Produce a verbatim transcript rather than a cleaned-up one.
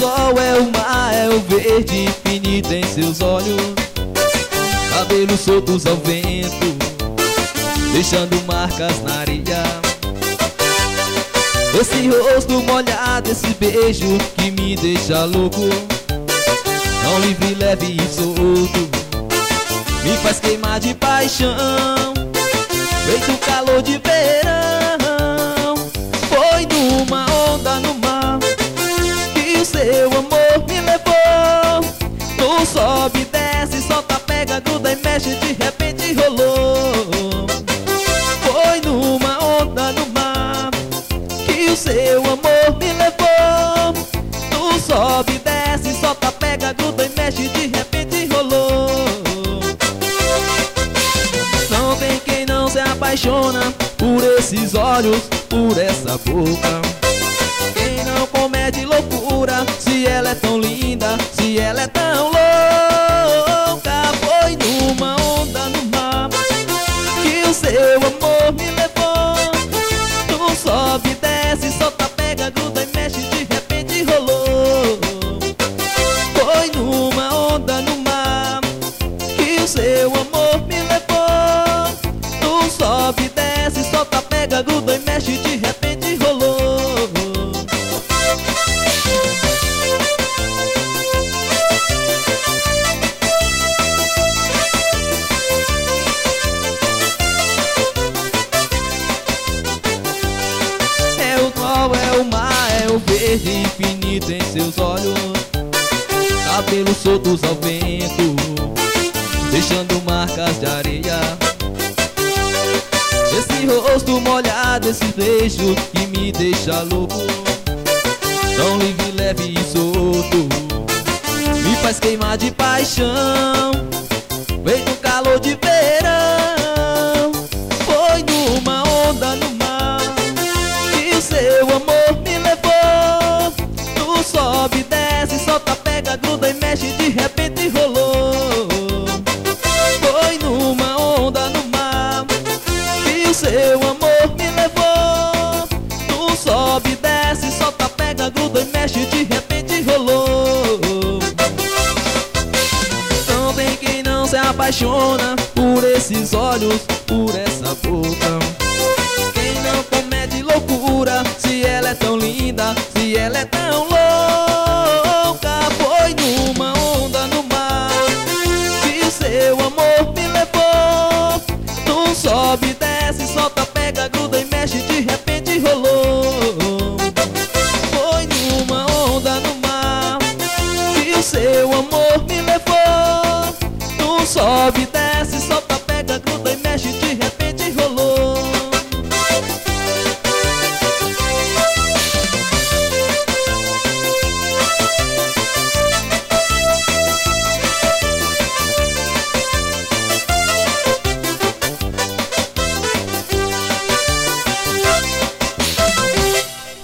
sol, é o mar, é o verde infinito em seus olhos. Cabelos soltos ao vento, deixando marcas na areia. Esse rosto molhado, esse beijo que me deixa louco. Tão livre, leve e solto, me faz queimar de paixão, feito calor de verão. Foi numa onda no mar que o seu amor me levou. Tu sobe e desce, solta, pega, gruda e mexe, de repente rolou. Foi numa onda no mar que o seu amor me levou. Tu sobe e desce, solta, pega, gruda e mexe, de repente rolou. Não tem quem não se apaixona por esses olhos, por essa boca. Quem não comete loucura se ela é tão linda, se ela é tão louca. Foi numa onda no mar que o seu amor me levou. Tu sobe e desce, solta, pega, gruda e mexe, de repente rolou. Foi numa onda no mar que o seu amor me levou. Tu sobe e desce, solta, pega, gruda e mexe, de repente rolou. É o sol, é o mar, é o verde infinito em seus olhos. Cabelos soltos ao vento, deixando marcas de areia. Esse rosto molhado, esse beijo que me deixa louco. Tão livre, leve e solto, me faz queimar de paixão, feito calor de verão. Foi numa onda no mar que o seu amor me levou. Tu sobe e desce, solta, pega, gruda e mexe, de repente rolou. Foi numa onda no mar que o seu amor me levou. Tu sobe e desce, solta, pega, gruda e mexe, de repente rolou. Não tem quem não se apaixona por esses olhos, por essa boca. Quem não comete loucura se ela é tão linda, se ela é tão louca.